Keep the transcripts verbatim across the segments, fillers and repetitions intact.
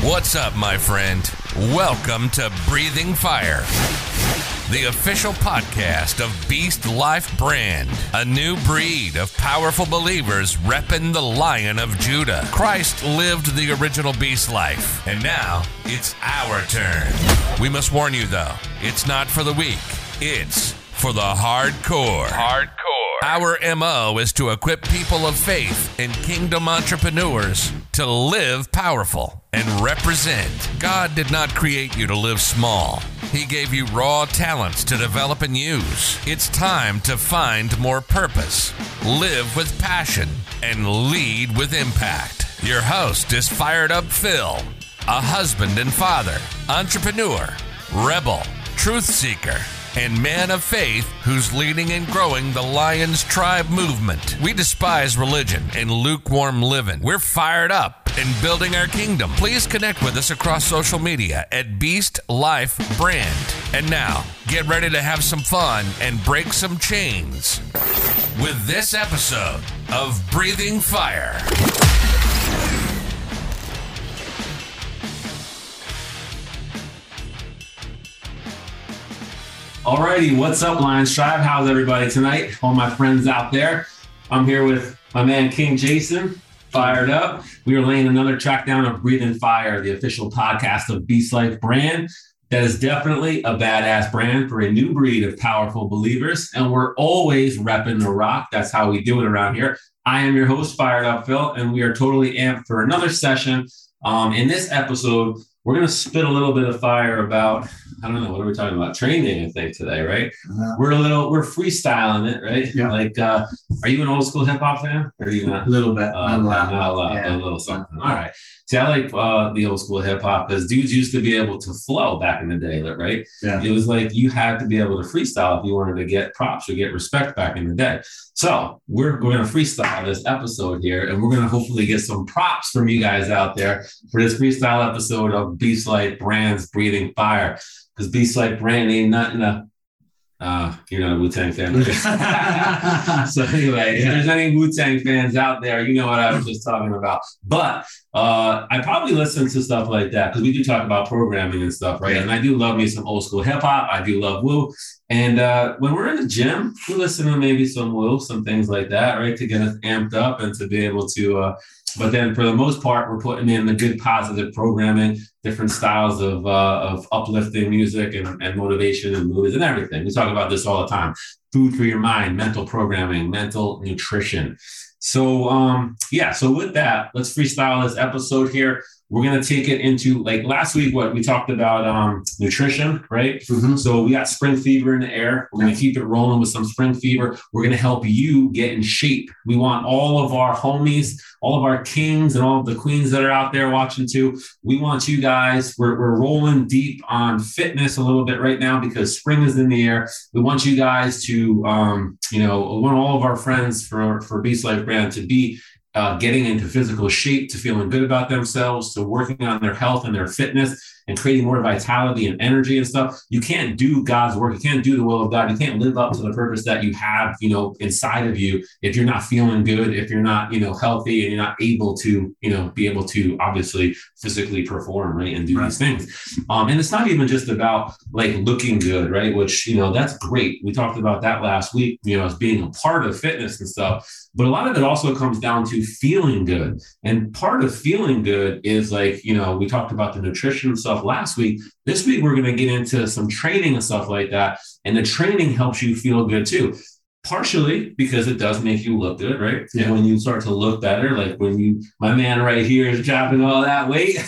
What's up, my friend? Welcome to Breathing Fire, the official podcast of Beast Life Brand, a new breed of powerful believers repping the Lion of Judah. Christ lived the original Beast life, and now it's our turn. We must warn you, though, it's not for the weak. It's for the hardcore. Hardcore. Our M O is to equip people of faith and kingdom entrepreneurs to live powerful and represent. God did not create you to live small. He gave you raw talents to develop and use. It's time to find more purpose, live with passion, and lead with impact. Your host is Fired Up Phil, a husband and father, entrepreneur, rebel, truth seeker, and man of faith who's leading and growing the Lions Tribe movement. We despise religion and lukewarm living. We're fired up and building our kingdom. Please connect with us across social media at Beast Life Brand. And now, get ready to have some fun and break some chains with this episode of Breathing Fire. Alrighty, what's up, Lions Tribe? How's everybody tonight? All my friends out there. I'm here with my man King Jason, fired up. We are laying another track down of Breathing Fire, the official podcast of Beast Life Brand. That is definitely a badass brand for a new breed of powerful believers, and we're always repping the rock. That's how we do it around here. I am your host, Fired Up Phil, and we are totally amped for another session. Um, in this episode, we're going to spit a little bit of fire about, I don't know, what are we talking about? Training, I think, today, right? Uh, we're a little, we're freestyling it, right? Yeah. Like, uh, are you an old school hip hop fan? Or are you not? A little bit. Uh, not a lot. Not a lot, yeah. A little something. All right. See, I like uh, the old school hip hop because dudes used to be able to flow back in the day, right? Yeah. It was like you had to be able to freestyle if you wanted to get props or get respect back in the day. So we're, we're going to freestyle this episode here, and we're going to hopefully get some props from you guys out there for this freestyle episode of Beast Life Brand's Breathing Fire. Because Beast Life Brand ain't nothing to, uh, you know, Wu-Tang fan. So anyway, yeah. If there's any Wu-Tang fans out there, you know what I was just talking about. But uh, I probably listen to stuff like that because we do talk about programming and stuff, right? Yeah. And I do love me some old school hip hop. I do love Wu. And uh, when we're in the gym, we listen to maybe some Wu, some things like that, right? To get us amped up and to be able to, uh, but then for the most part, we're putting in the good positive programming, different styles of uh, of uplifting music and, and motivation and movies and everything. We talk about this all the time. Food for your mind, mental programming, mental nutrition. So, um, yeah, so with that, let's freestyle this episode here. We're going to take it into, like last week, what we talked about um, nutrition, right? Mm-hmm. So we got spring fever in the air. We're going to keep it rolling with some spring fever. We're going to help you get in shape. We want all of our homies, all of our kings and all of the queens that are out there watching too. We want you guys, we're, we're rolling deep on fitness a little bit right now because spring is in the air. We want you guys to, um, you know, we want all of our friends for, for Beast Life Brand to be Uh, getting into physical shape, to feeling good about themselves, to working on their health and their fitness and creating more vitality and energy and stuff. You can't do God's work. You can't do the will of God. You can't live up to the purpose that you have, you know, inside of you if you're not feeling good, if you're not, you know, healthy and you're not able to, you know, be able to obviously physically perform, right, and do right. these things. Um, and it's not even just about like looking good, right, which, you know, that's great. We talked about that last week, you know, as being a part of fitness and stuff. But a lot of it also comes down to feeling good. And part of feeling good is like, you know, we talked about the nutrition stuff last week. This week, we're going to get into some training and stuff like that. And the training helps you feel good too. Partially because it does make you look good, right? Yeah. And when you start to look better, like when you, my man right here is dropping all that weight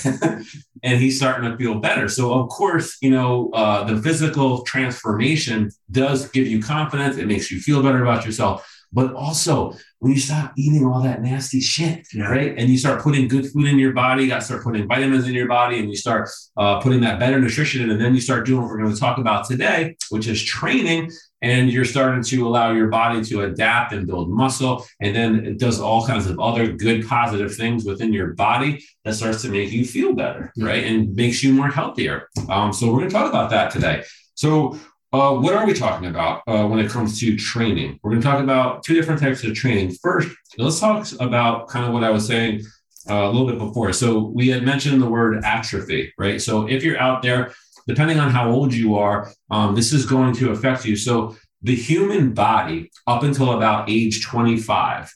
and he's starting to feel better. So of course, you know, uh, the physical transformation does give you confidence. It makes you feel better about yourself. But also, when you stop eating all that nasty shit, yeah. right? And you start putting good food in your body, you got to start putting vitamins in your body, and you start uh, putting that better nutrition in, and then you start doing what we're going to talk about today, which is training, and you're starting to allow your body to adapt and build muscle, and then it does all kinds of other good, positive things within your body that starts to make you feel better, yeah. right? And makes you more healthier. Um, so we're going to talk about that today. So Uh, what are we talking about uh, when it comes to training? We're going to talk about two different types of training. First, let's talk about kind of what I was saying uh, a little bit before. So we had mentioned the word atrophy, right? So if you're out there, depending on how old you are, um, this is going to affect you. So the human body up until about age twenty-five,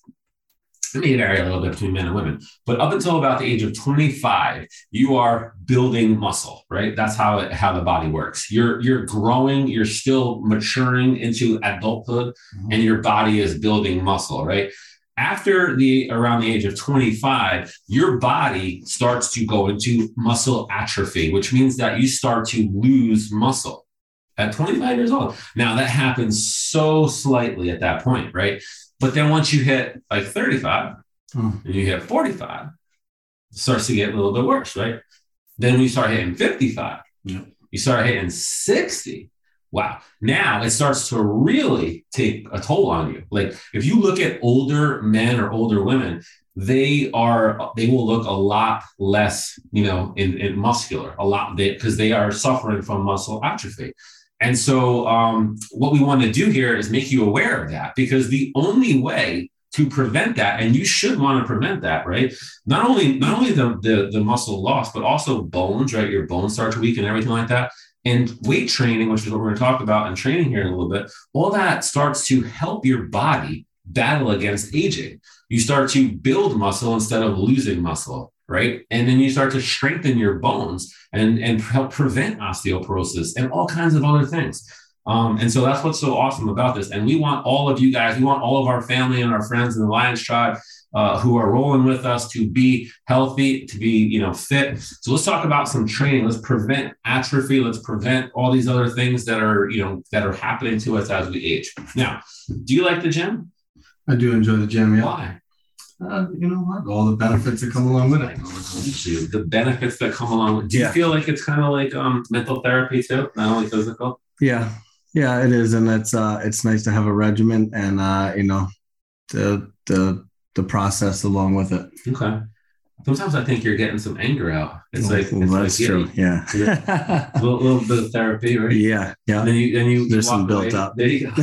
it may vary a little bit between men and women, but up until about the age of twenty-five, you are building muscle, right? That's how it, how the body works. You're you're growing, you're still maturing into adulthood, mm-hmm. and your body is building muscle, right? After the around the age of twenty-five, your body starts to go into muscle atrophy, which means that you start to lose muscle at twenty-five years old. Now that happens so slightly at that point, right? But then once you hit like thirty-five oh. and you hit forty-five, it starts to get a little bit worse, right? Then you start hitting fifty-five, yeah. you start hitting sixty. Wow. Now it starts to really take a toll on you. Like if you look at older men or older women, they are, they will look a lot less, you know, in, in muscular, a lot, because they, they are suffering from muscle atrophy. And so um, what we want to do here is make you aware of that, because the only way to prevent that, and you should want to prevent that, right? Not only, not only the, the, the muscle loss, but also bones, right? Your bones start to weaken and everything like that. And weight training, which is what we're going to talk about in training here in a little bit, all that starts to help your body battle against aging. You start to build muscle instead of losing muscle, right? And then you start to strengthen your bones and, and help prevent osteoporosis and all kinds of other things. Um, and so that's what's so awesome about this. And we want all of you guys, we want all of our family and our friends in the Lions Tribe uh, who are rolling with us to be healthy, to be, you know, fit. So let's talk about some training. Let's prevent atrophy. Let's prevent all these other things that are, you know, that are happening to us as we age. Now, do you like the gym? I do enjoy the gym. Yeah. Why? Uh, you know what? All the benefits that come along with it. The benefits that come along with it. Do you yeah. feel like it's kind of like um, mental therapy too, not only physical? Yeah. Yeah, it is. And it's uh, it's nice to have a regimen and, uh, you know, the the the process along with it. Okay. Sometimes I think you're getting some anger out. It's oh, like, well, it's that's like, true. Yeah. yeah. a little, little bit of therapy, right? Yeah. Yeah. And then you, then you there's some built away. up. There you go.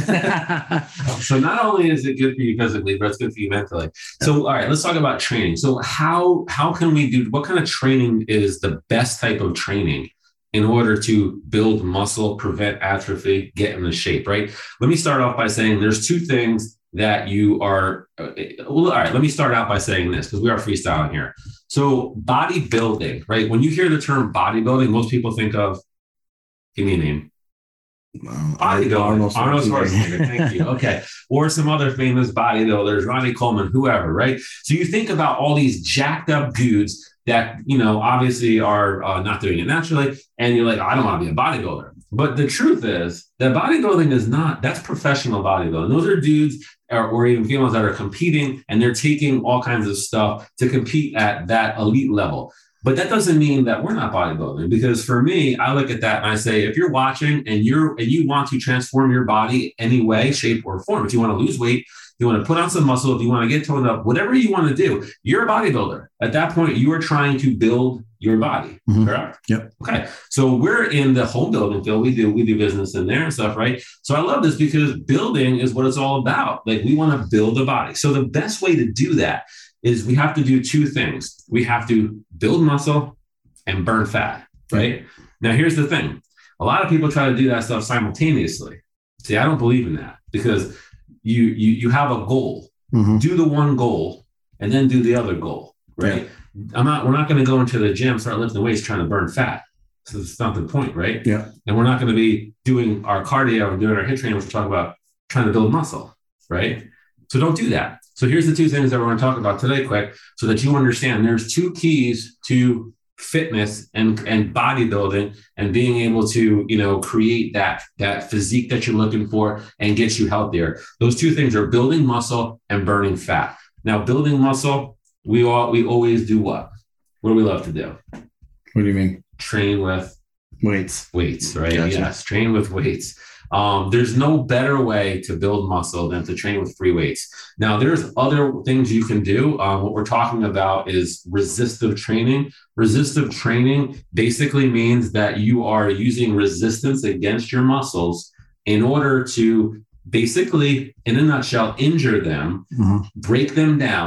So not only is it good for you physically, but it's good for you mentally. So, all right, let's talk about training. So how, how can we do, what kind of training is the best type of training in order to build muscle, prevent atrophy, get in the shape, right? Let me start off by saying there's two things that you are, uh, well, all right, let me start out by saying this, because we are freestyling here. So bodybuilding, right? When you hear the term bodybuilding, most people think of, give me a name. Well, bodybuilding. Arnold Schwarzenegger. Thank you. Okay. Or some other famous bodybuilders, Ronnie Coleman, whoever, right? So you think about all these jacked up dudes that, you know, obviously are uh, not doing it naturally. And you're like, I don't want to be a bodybuilder. But the truth is that bodybuilding is not, that's professional bodybuilding. Those are dudes or, or even females that are competing, and they're taking all kinds of stuff to compete at that elite level. But that doesn't mean that we're not bodybuilding, because for me, I look at that and I say, if you're watching and you're, and you want to transform your body any way, shape or form, if you want to lose weight, you want to put on some muscle, if you want to get toned up, whatever you want to do, you're a bodybuilder. At that point, you are trying to build your body, mm-hmm. correct? Yep. Okay. So we're in the home building field. We do, we do business in there and stuff, right? So I love this because building is what it's all about. Like we want to build a body. So the best way to do that is we have to do two things. We have to build muscle and burn fat, right? Mm-hmm. Now, here's the thing. A lot of people try to do that stuff simultaneously. See, I don't believe in that, because you you you have a goal. Mm-hmm. Do the one goal and then do the other goal, right? Yeah. I'm not, we're not going to go into the gym, start lifting weights, trying to burn fat. So that's not the point, right? Yeah. And we're not going to be doing our cardio and doing our HIIT training, which we talk about trying to build muscle, right? So don't do that. So here's the two things that we're going to talk about today, quick, so that you understand there's two keys to fitness and, and bodybuilding and being able to, you know, create that, that physique that you're looking for and get you healthier. Those two things are building muscle and burning fat. Now, building muscle, we all, we always do what? What do we love to do? What do you mean? Train with weights. Weights, right? Gotcha. Yes, train with weights. Um, there's no better way to build muscle than to train with free weights. Now, there's other things you can do. Um, what we're talking about is resistive training. Resistive training basically means that you are using resistance against your muscles in order to basically, in a nutshell, injure them, mm-hmm. break them down,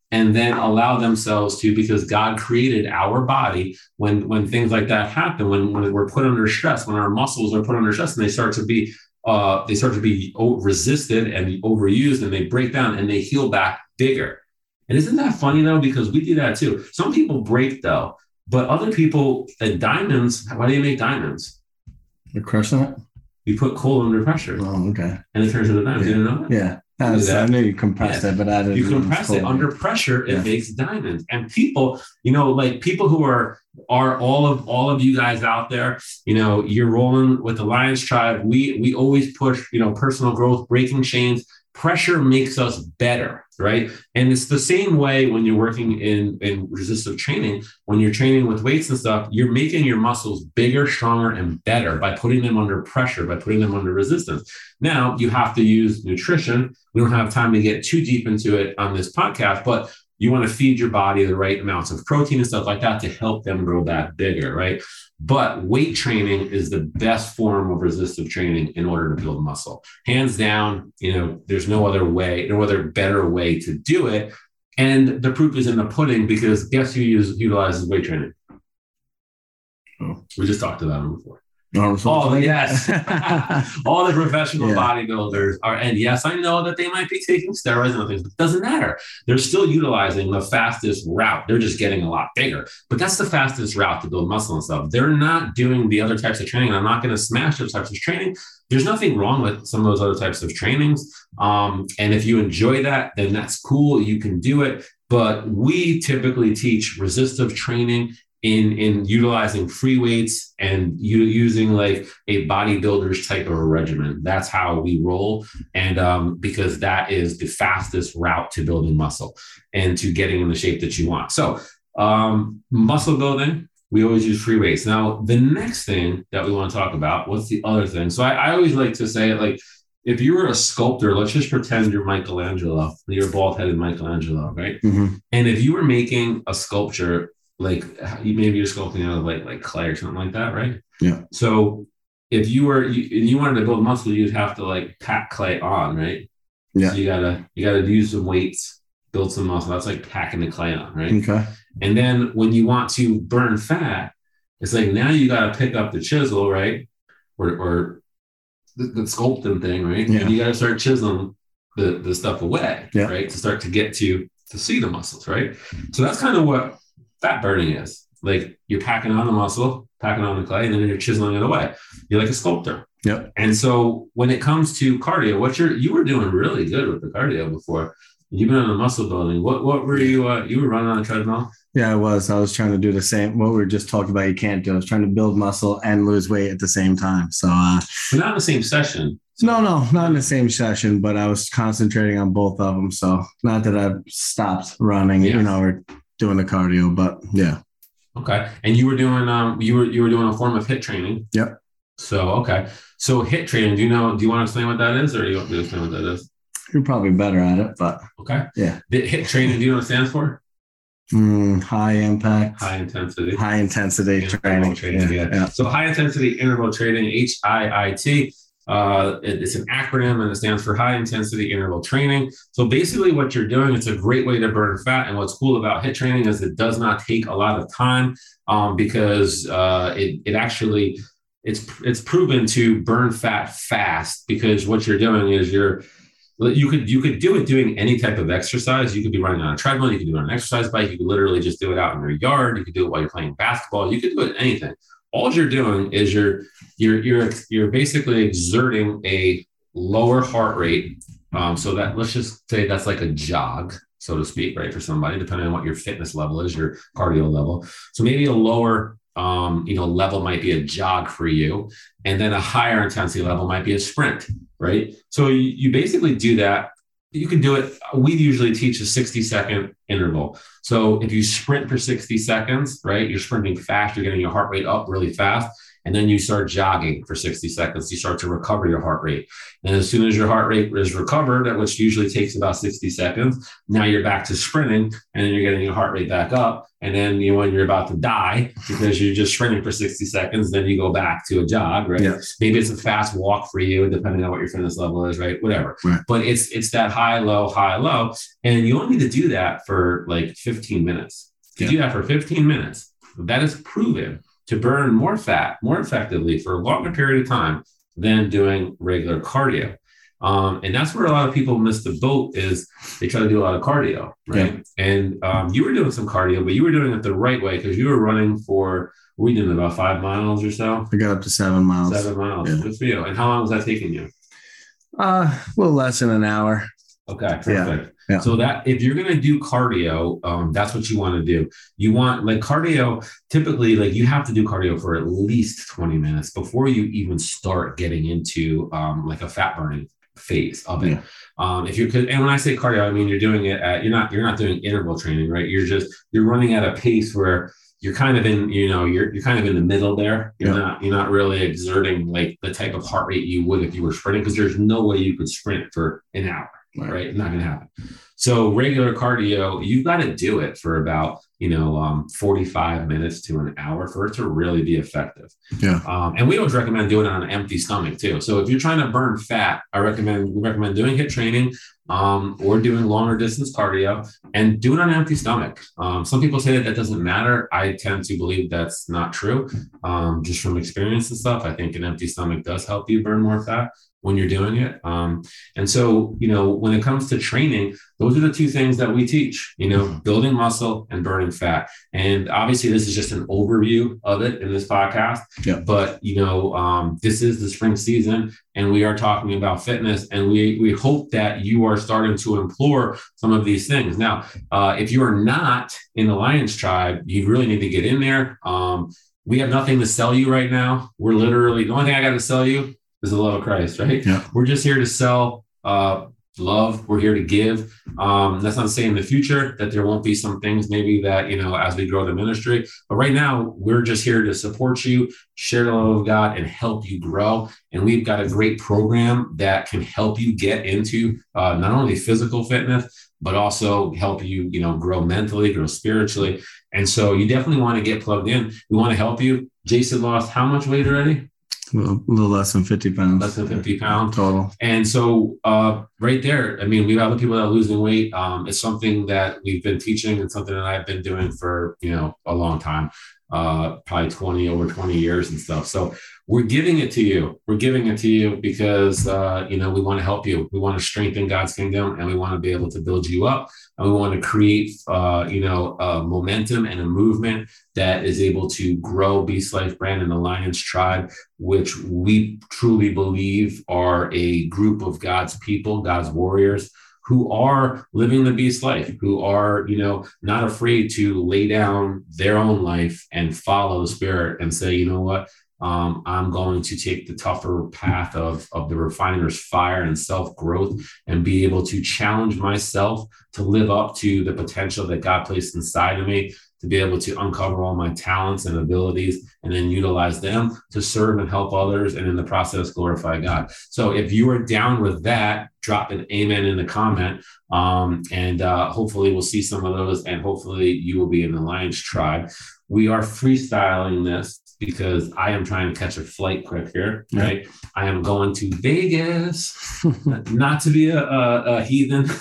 and then allow themselves to, because God created our body when, when things like that happen, when, when we're put under stress, when our muscles are put under stress and they start to be, uh, they start to be resisted and overused, and they break down and they heal back bigger. And isn't that funny though? Because we do that too. Some people break though, but other people, uh, diamonds, why do you make diamonds? You're crushing it? You put coal under pressure. Oh, okay. And it turns into diamonds. Yeah. You didn't know that? Yeah. I, was, I knew you compressed yeah. it, but I didn't. You compress it under pressure, it yeah. makes diamonds. And people, you know, like people who are are all of all of you guys out there, you know, you're rolling with the Lions Tribe. We we always push, you know, personal growth, breaking chains. Pressure makes us better, right? And it's the same way when you're working in, in resistive training. When you're training with weights and stuff, you're making your muscles bigger, stronger, and better by putting them under pressure, by putting them under resistance. Now, you have to use nutrition. We don't have time to get too deep into it on this podcast, but you want to feed your body the right amounts of protein and stuff like that to help them grow back bigger, right? But weight training is the best form of resistive training in order to build muscle. Hands down, you know, there's no other way, no other better way to do it. And the proof is in the pudding, because guess who uses, utilizes weight training? Oh. We just talked about him before. Oh, yes. All the professional yeah. bodybuilders are, and yes, I know that they might be taking steroids and other things, but it doesn't matter. They're still utilizing the fastest route. They're just getting a lot bigger, but that's the fastest route to build muscle and stuff. They're not doing the other types of training. I'm not going to smash those types of training. There's nothing wrong with some of those other types of trainings. Um, and if you enjoy that, then that's cool. You can do it. But we typically teach resistive training in in utilizing free weights and you using like a bodybuilder's type of a regimen. That's how we roll. And um, because that is the fastest route to building muscle and to getting in the shape that you want. So um, muscle building, we always use free weights. Now, the next thing that we want to talk about, what's the other thing? So I, I always like to say, like, if you were a sculptor, let's just pretend you're Michelangelo, you're a bald-headed Michelangelo, right? Mm-hmm. And if you were making a sculpture, like maybe you're sculpting out of like, like clay or something like that, right? Yeah. So if you were, you, you wanted to build muscle, you'd have to like pack clay on, right? Yeah. So you gotta, you gotta use some weights, build some muscle. That's like packing the clay on, right? Okay. And then when you want to burn fat, it's like now you got to pick up the chisel, right? Or, or the, the sculpting thing, right? Yeah. And you got to start chiseling the, the stuff away, yeah. right? To start to get to, to see the muscles, right? So that's kind of what fat burning is. Like you're packing on the muscle, packing on the clay, and then you're chiseling it away. You're like a sculptor. Yep. And so when it comes to cardio, what you're, you were doing really good with the cardio before. You've been on the muscle building. What what were you, uh, you were running on a treadmill? Yeah, I was. I was trying to do the same. What we were just talking about, you can't do. I was trying to build muscle and lose weight at the same time. So, uh, but not in the same session. So. No, no, not in the same session, but I was concentrating on both of them. So not that I've stopped running, yeah. you know, or doing the cardio, but yeah. Okay. And you were doing, um, you were, you were doing a form of HIIT training. Yep. So, okay. So HIIT training, do you know, do you want to explain what that is, or do you want me to explain what that is? You're probably better at it, but okay. Yeah. The HIIT training, do you know what it stands for? Mm, high impact, high intensity, high intensity training. training yeah. Yeah. Yeah. So high intensity interval training, H I I T. Uh, it, it's an acronym and it stands for high intensity interval training. So basically what you're doing, it's a great way to burn fat. And what's cool about HIIT training is it does not take a lot of time um, because uh, it, it actually, it's, it's proven to burn fat fast, because what you're doing is you're, you could, you could do it doing any type of exercise. You could be running on a treadmill. You could do it on an exercise bike. You could literally just do it out in your yard. You could do it while you're playing basketball. You could do it anything. All you're doing is you're you're you're you're basically exerting a lower heart rate. Um, so that, let's just say that's like a jog, so to speak, right? For somebody, depending on what your fitness level is, your cardio level. So maybe a lower um, you know, level might be a jog for you, and then a higher intensity level might be a sprint, right? So you, you basically do that. You can do it. We usually teach a sixty second interval. So if you sprint for sixty seconds, right, you're sprinting fast, you're getting your heart rate up really fast. And then you start jogging for sixty seconds. You start to recover your heart rate. And as soon as your heart rate is recovered, which usually takes about sixty seconds, now you're back to sprinting, and then you're getting your heart rate back up. And then you know, when you're about to die because you're just sprinting for sixty seconds, then you go back to a jog, right? Yes. Maybe it's a fast walk for you, depending on what your fitness level is, right? Whatever. Right. But it's it's that high, low, high, low. And you only need to do that for like fifteen minutes. To yeah. do that for fifteen minutes, that is proven to burn more fat more effectively for a longer period of time than doing regular cardio. Um, and that's where a lot of people miss the boat is they try to do a lot of cardio, right? Yeah. And um, you were doing some cardio, but you were doing it the right way because you were running for, what were you doing, about five miles or so? I got up to seven miles. Seven miles. Yeah. Good for you. And how long was that taking you? Uh, a little less than an hour. Okay, perfect. Yeah. Yeah. So that if you're going to do cardio, um, that's what you want to do. You want like cardio, typically like you have to do cardio for at least twenty minutes before you even start getting into um, like a fat burning phase of it. Yeah. Um, if you're, and when I say cardio, I mean, you're doing it at, you're not, you're not doing interval training, right? You're just, you're running at a pace where you're kind of in, you know, you're, you're kind of in the middle there. You're yeah. not, you're not really exerting like the type of heart rate you would if you were sprinting, because there's no way you could sprint for an hour. Right. right. Not going to happen. So regular cardio, you've got to do it for about, you know, um, forty-five minutes to an hour for it to really be effective. Yeah. Um, and we always recommend doing it on an empty stomach too. So if you're trying to burn fat, I recommend, we recommend doing HIIT training um, or doing longer distance cardio and do it on an empty stomach. Um, some people say that that doesn't matter. I tend to believe that's not true. Um, just from experience and stuff, I think an empty stomach does help you burn more fat when you're doing it. Um, and so, you know, when it comes to training, those are the two things that we teach, you know, building muscle and burning fat. And obviously this is just an overview of it in this podcast, yeah. but you know, um, this is the spring season and we are talking about fitness, and we, we hope that you are starting to implore some of these things. Now, uh, if you are not in the Lions Tribe, you really need to get in there. Um, we have nothing to sell you right now. We're literally, the only thing I got to sell you is the love of Christ, right? Yeah. We're just here to sell uh, love. We're here to give. Um, that's not to say in the future that there won't be some things maybe that, you know, as we grow the ministry, but right now we're just here to support you, share the love of God, and help you grow. And we've got a great program that can help you get into uh, not only physical fitness, but also help you, you know, grow mentally, grow spiritually. And so you definitely want to get plugged in. We want to help you. Jason lost how much weight already? A little, a little less than fifty pounds. Less than fifty pounds total. And so uh, right there, I mean, we have other people that are losing weight. Um, it's something that we've been teaching and something that I've been doing for, you know, a long time, uh, probably twenty, over twenty years and stuff. So we're giving it to you. We're giving it to you because, uh, you know, we want to help you. We want to strengthen God's kingdom, and we want to be able to build you up. And we want to create, uh, you know, a momentum and a movement that is able to grow Beast Life Brand and the Lions Tribe, which we truly believe are a group of God's people, God's warriors, who are living the beast life, who are, you know, not afraid to lay down their own life and follow the Spirit and say, you know what, um, I'm going to take the tougher path of, of the refiner's fire and self-growth and be able to challenge myself to live up to the potential that God placed inside of me, to be able to uncover all my talents and abilities and then utilize them to serve and help others, and in the process, glorify God. So if you are down with that, drop an amen in the comment. Um, and uh, hopefully we'll see some of those, and hopefully you will be in the Lions Tribe. We are freestyling this because I am trying to catch a flight quick here, right? Yeah. I am going to Vegas, not to be a, a, a heathen,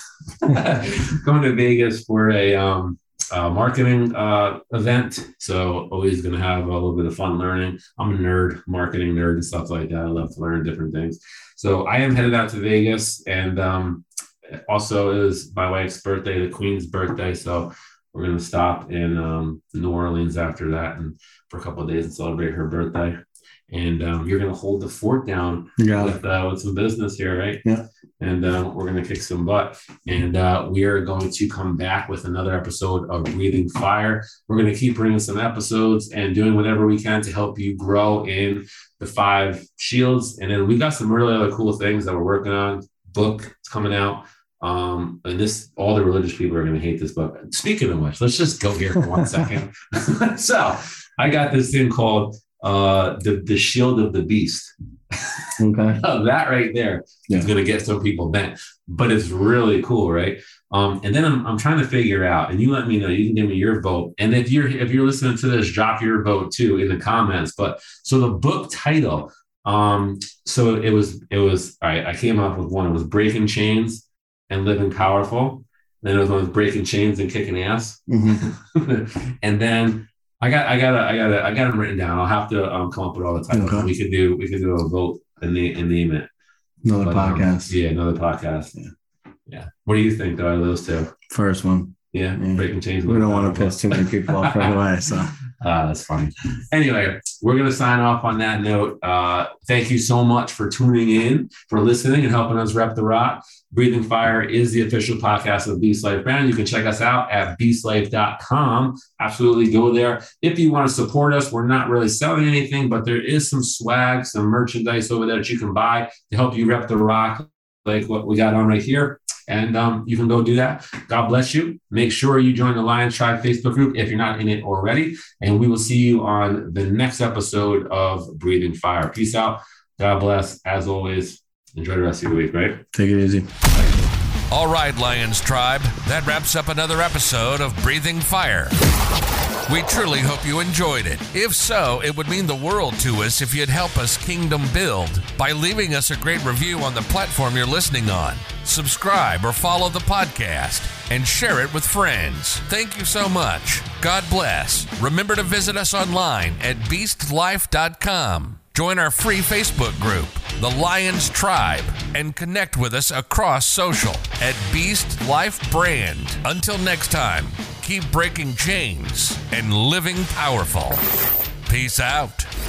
going to Vegas for a, um, Uh, marketing uh, event. So always going to have a little bit of fun learning. I'm a nerd, marketing nerd and stuff like that. I love to learn different things. So I am headed out to Vegas, and um, also is my wife's birthday, the Queen's birthday. So we're going to stop in um, New Orleans after that and for a couple of days and celebrate her birthday. And um, you're going to hold the fort down yeah. with, uh, with some business here, right? Yeah. And uh, we're going to kick some butt. And uh, we are going to come back with another episode of Breathing Fire. We're going to keep bringing some episodes and doing whatever we can to help you grow in the five shields. And then we got some really other cool things that we're working on. Book coming out. Um, and this, all the religious people are going to hate this book. Speaking of which, let's just go here for one second. So I got this thing called uh, the, the shield of the beast. Okay. That right there yeah. is going to get some people bent, but it's really cool, right? Um, and then I'm, I'm trying to figure out, and you let me know, you can give me your vote. And if you're, if you're listening to this, drop your vote too in the comments. But so the book title, um, so it was, it was, all right, I came up with one. It was Breaking Chains and Living Powerful. Then it was one was Breaking Chains and Kicking Ass. Mm-hmm. And then I got, I got, I got, I got them written down. I'll have to um, come up with all the titles. Okay. We could do, we could do a vote and, na- and name it. Another but, podcast. Um, yeah, another podcast. Yeah. Yeah. What do you think, though, of those two? First one. Yeah. yeah. Breaking Chains. We don't want to piss too many people off right away. So. Ah, that's funny. Anyway, we're going to sign off on that note. Uh, thank you so much for tuning in, for listening and helping us rep the rock. Breathing Fire is the official podcast of Beast Life Brand. You can check us out at beast life dot com. Absolutely go there. If you want to support us, we're not really selling anything, but there is some swag, some merchandise over there that you can buy to help you rep the rock, like what we got on right here. And um, you can go do that. God bless you. Make sure you join the Lions Tribe Facebook group if you're not in it already. And we will see you on the next episode of Breathing Fire. Peace out. God bless. As always, enjoy the rest of your week, right? Take it easy. All right, Lions Tribe. That wraps up another episode of Breathing Fire. We truly hope you enjoyed it. If so, it would mean the world to us if you'd help us kingdom build by leaving us a great review on the platform you're listening on. Subscribe or follow the podcast and share it with friends. Thank you so much. God bless. Remember to visit us online at beast life dot com. Join our free Facebook group, The Lions Tribe, and connect with us across social at Beast Life Brand. Until next time, keep breaking chains and living powerful. Peace out.